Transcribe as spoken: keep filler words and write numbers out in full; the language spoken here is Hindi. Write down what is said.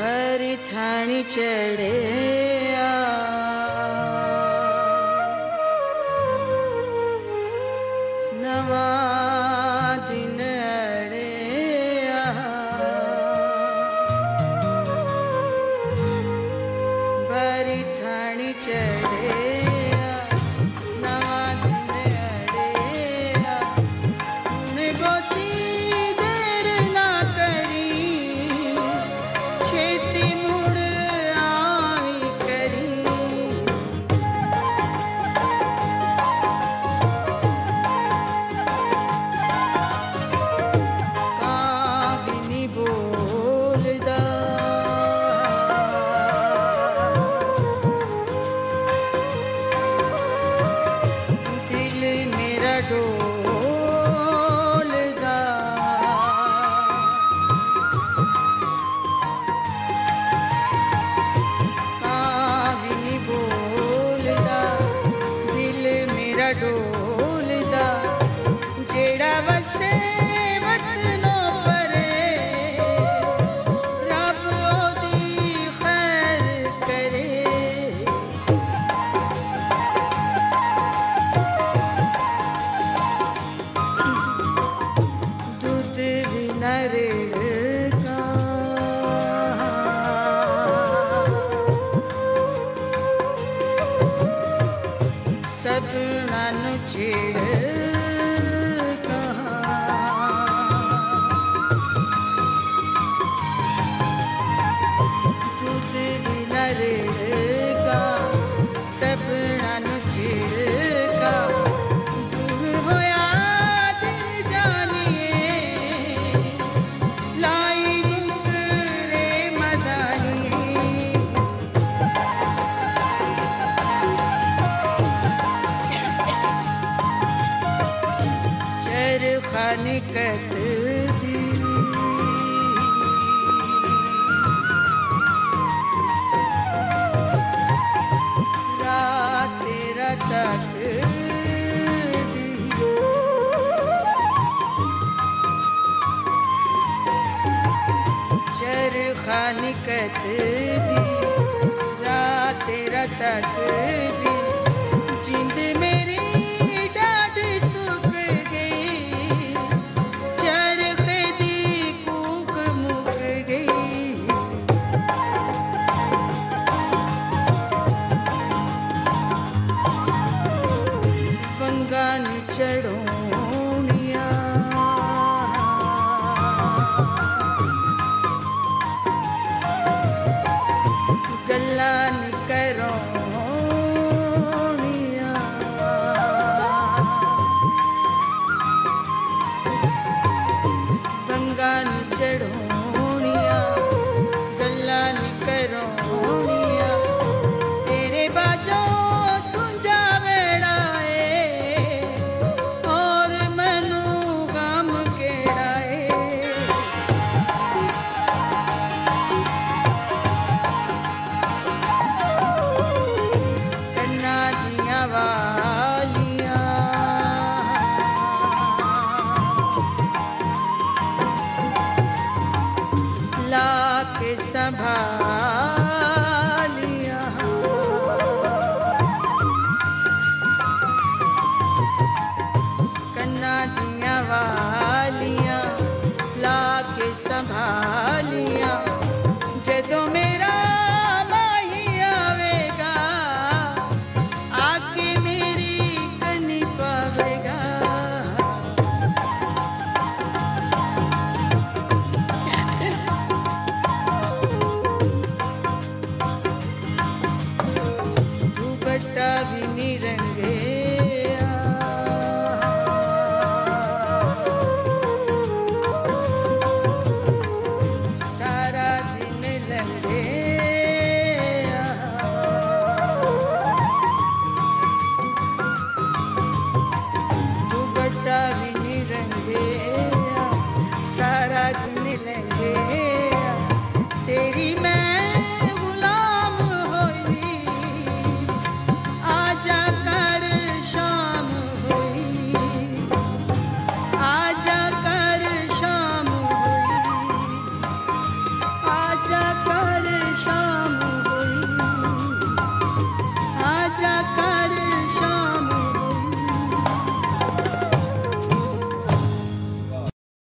भरी थानी चढ़े नवा दिन अड़े भरी थानी चढ़े नवा दिन अड़े उन्हें गोती देर ना करी छेती मुड़ आई करी काबिनी बोलदा दिल मेरा डोलदा काबिनी बोलदा दिल मेरा डोलदा जेड़ा वसे वतनों परे रब ओदी खैर करे दूध भी न रेड़का सदना नु चिड़का दूध भी न रेड़का सदना नु चिड़का दूध होया दिल जानिए लाई मुकरे मदानिए चरखा निकत दी रात रतक दी चरखा निकत दी रात रतक दी जिंद मेरी डाढ़ सुख गई चरखे दी कूक मुक गई बंगान चढ़ोनिया गल्लान करोनिया बंगान चढ़ोनिया गल्लान करोनिया तेरे बाजों सुंजा वेड़ाए और मैनू गम केड़ाए कन्ना दिया वालियां ला के संभालिया कन्ना दिया वालियां ला के संभालिया जदों मेरा माही आवेगा आके मेरी कनी पावेगा दुपट्टा भी निरंगे सारा दिन लंगे दुपट्टा भी निरंगे सारा दिन लंगे तेरी